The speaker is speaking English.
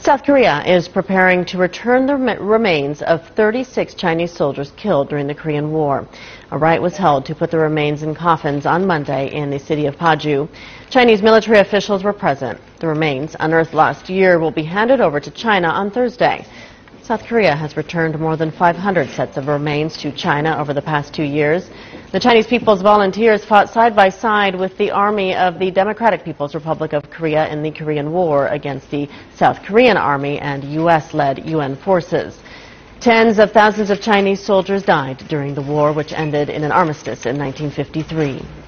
South Korea is preparing to return the remains of 36 Chinese soldiers killed during the Korean War. A rite was held to put the remains in coffins on Monday in the city of Paju. Chinese military officials were present. The remains, unearthed last year, will be handed over to China on Thursday. South Korea has returned more than 500 sets of remains to China over the past 2 years. The Chinese People's Volunteers fought side by side with the army of the Democratic People's Republic of Korea in the Korean War against the South Korean army and U.S.-led UN forces. Tens of thousands of Chinese soldiers died during the war, which ended in an armistice in 1953.